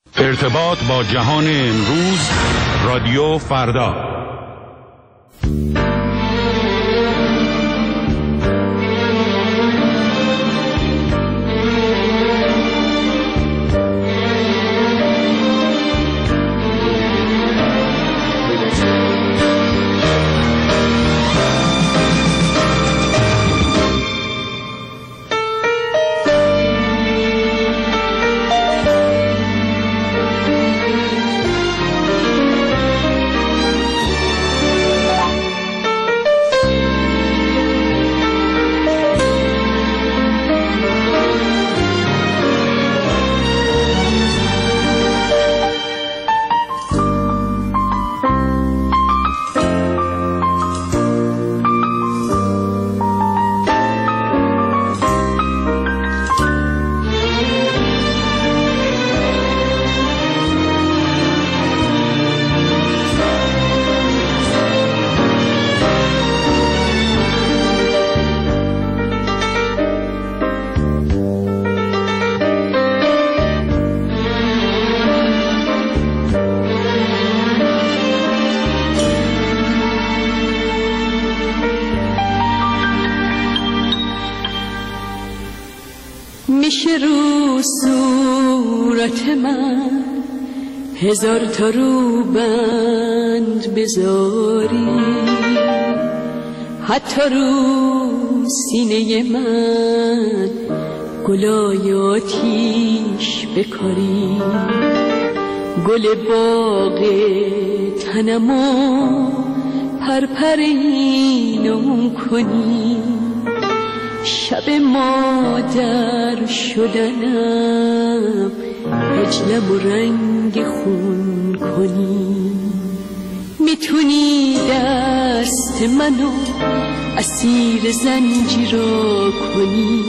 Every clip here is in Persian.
ارتباط با جهان امروز، رادیو فردا. میشه رو صورت من هزار تا روبند بذاری، حتی رو سینه من گلای آتیش بکاری، گل باغ تنمو پرپرینم کنی، شب مادر شدنم هجلم و رنگ خون کنی. میتونی دست منو اسیر زنجیرا کنی،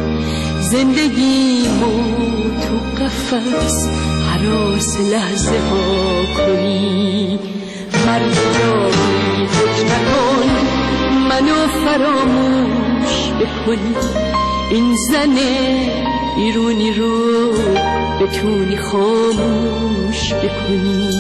زندگیمو تو قفس هراس لحظه ها کنی. مرزایی فکر نکن منو فراموش بکنی، این زن ایرونی رو بتونی خاموش بکنی.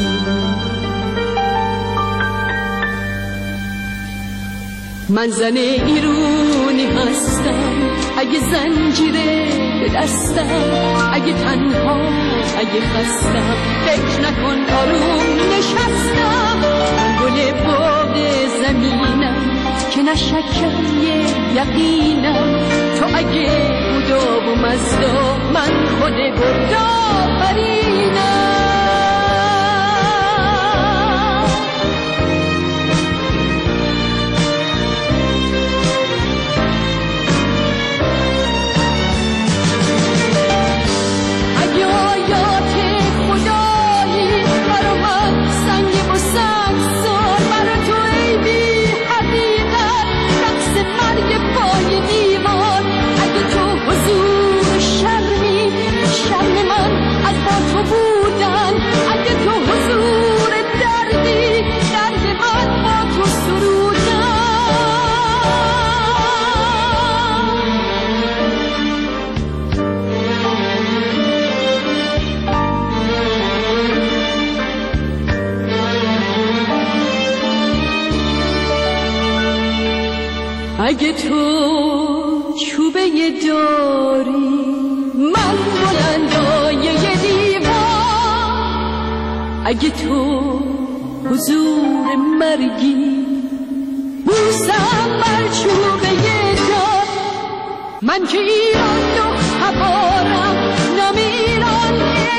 من زن ایرونی هستم، اگه زنجیره به دستم، اگه تنها، اگه خستم، فکر نکن آروم نشستم. من گل باغ زمینم که نشکم یقینم، تو اگه بودا و مزدا، من خود بردا فرینم. اگه تو چوبه داری، من بلندای دیوار، اگه تو حضور مرگی، بوسم بر چوبه دار. من که ایران و هوارم، نام ایران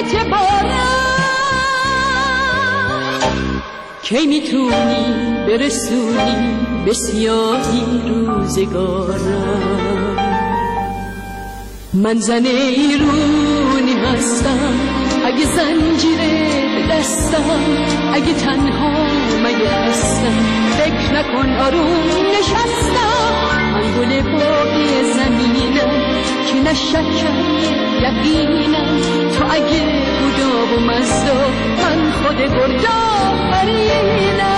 اعتبارم. کی میتونی برسونی به سیاهی روزگارم؟ من زن ایرونی هستم، اگه زنجیره به دستم، اگه تنها مگه هستم، فکر نکن آروم نشستم. من گل باغ زمینم که نشکم یقینم، تو اگه بودا و مزدا، من خود بردا فرینم.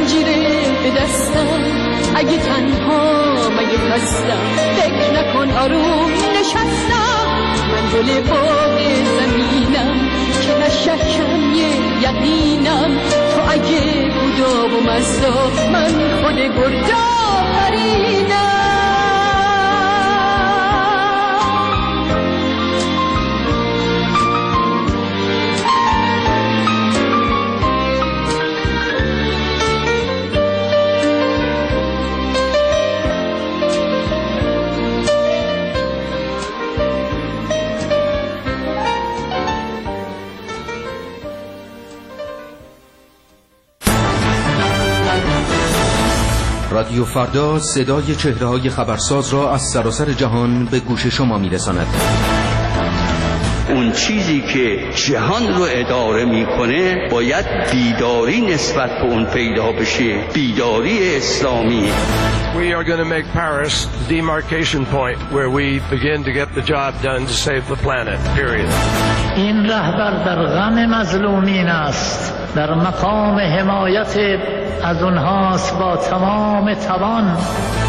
زنجیر به دستم، اگه تنها مگه هستم، فکر نکن آروم نشستم، من گل باغ زمینم که نشکم یه یقینم، تو اگه بودا و مزدا من خود گردا فرینم. رادیو فردا صدای چهره‌های خبرساز را از سراسر جهان به گوش شما می‌رساند. اون چیزی که جهان رو اداره میکنه باید بیداری نسبت به اون پیدا بشه، بیداری اسلامی. We are going to make Paris the demarcation point where we begin to get the job done to save the planet. Period. این رهبر در غم مظلومین است، در مقام حمایت از اونهاست با تمام توان.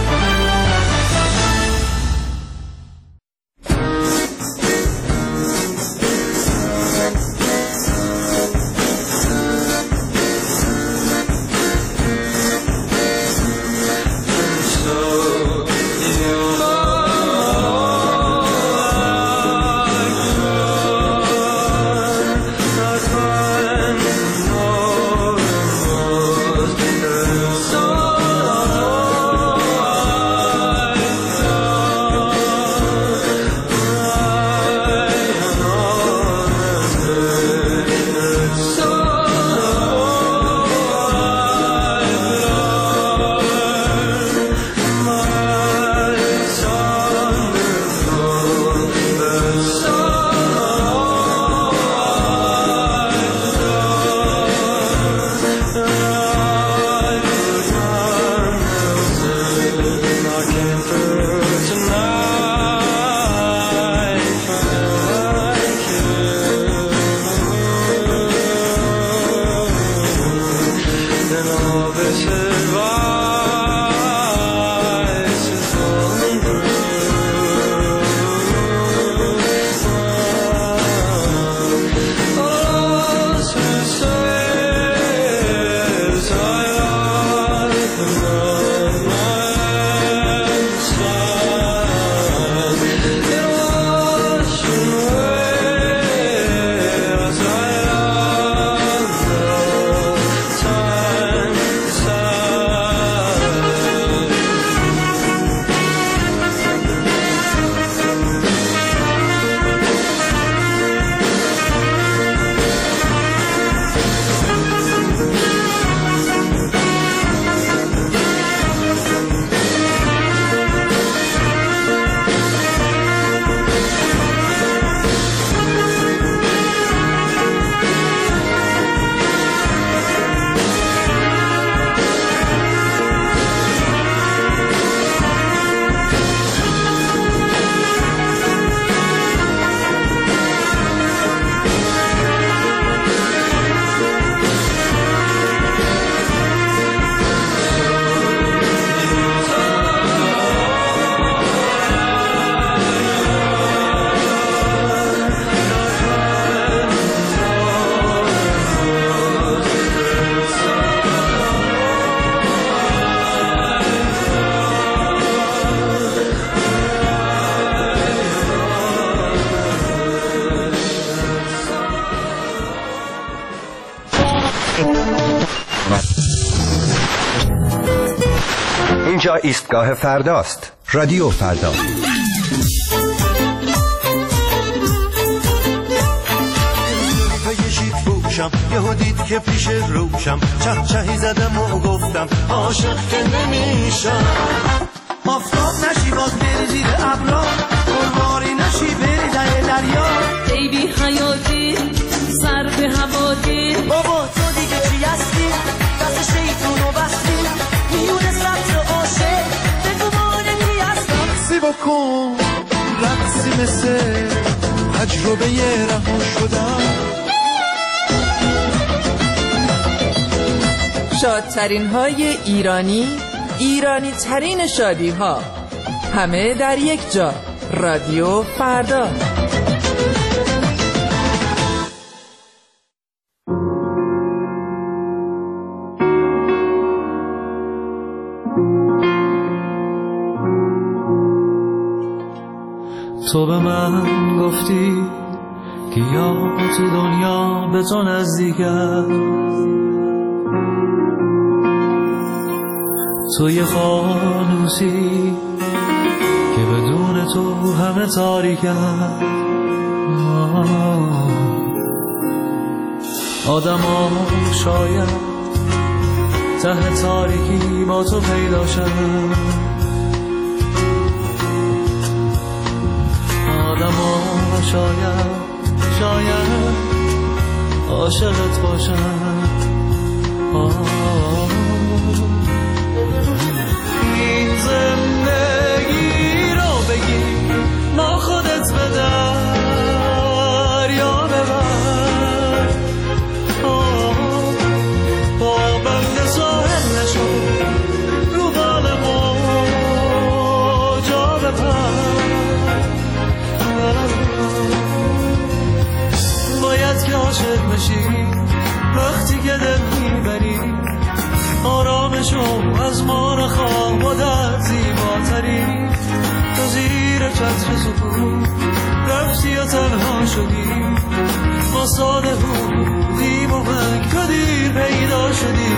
اینجا ایستگاه فرداست. رادیو فردا. یهو دید که پیش روشم چهچهی زدم و گفتم عاشق که نمیشم. آفتاب نشی باز بری زیر ابرا، قرباری نشی بری در دریا. ای بی حیاتی سر به هواتی، بابا تو دیگه چی هستی؟ دست شیطونو بستی میون سبز عاشق، بگو مانه کی هستم. سی بکن رقصی مثل تجربه رها شدم. شادترین های ایرانی، ایرانی ترین شادی ها، همه در یک جا. رادیو فردا. تو به من گفتی که یا تو دنیا به تو نزدیکم، تو یه فانوسی که بدون تو همه تاریکم. آدم ها شاید ته تاریکی با تو پیدا شد، آدم ها شاید عاشقت باشن. این زندگی رو بگی ما خودت به دریا ببر، با بند ساحل نشو رو بال موجا بپر. باید که عاشق بشی وقتی که دل میبری، آرامشو از ما نخواه و در زیباتری. تو زیر چتر سکوت رفتی و تنها شدی، ما ساده بودیم و من که دیر پیدا شدی.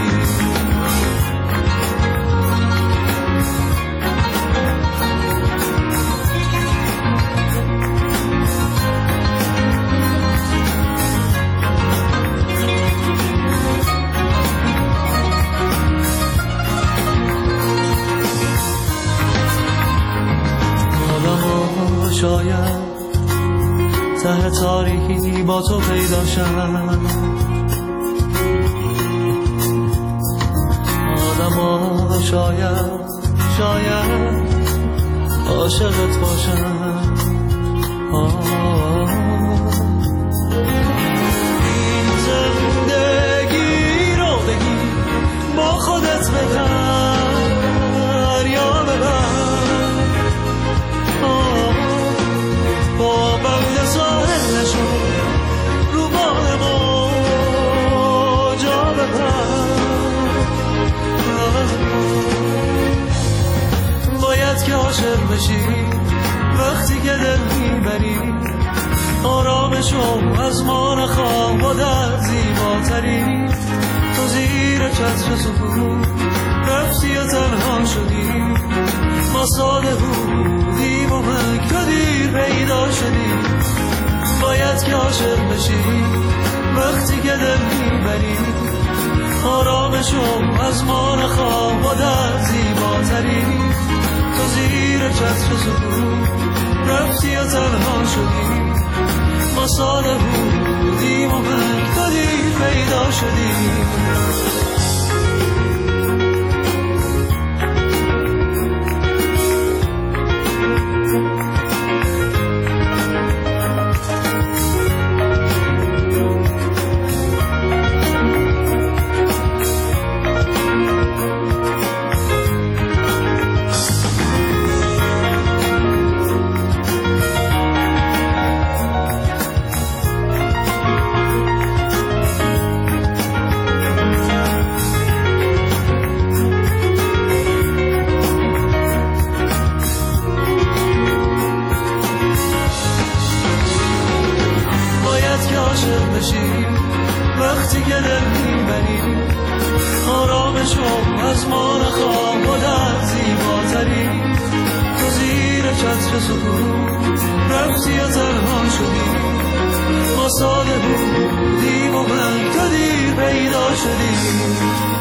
شاید ته تاریکی با تو پیدا شد، آدم ها شاید عاشقت باشن. این زندگی رو بگی با خودت به دریا ببر، با بند ساحل نشو رو بال موجا بپر. باید که عاشق بشی وقتی که دل میبری، آرامشو از ما نخواه و در زیباتری. تو زیر چتر سکوت رفتی و تنها شدی، ما ساده بودیم و من که دیر پیدا شدی. باید که عاشق بشی وقتی که دل میبری، آرامشو از ما نخواه و در زیباتری. تو زیر چتر سکوت رفتی و تنها شدی، ما ساده بودیم و من که دیر پیدا شدی. وقتی که دل میبری، آرامشو از ما نخواه و در زیباتری. تو زیر چتر سکوت رفتی و تنها شدی، ما ساده بودیم و من که دیر پیدا شدی.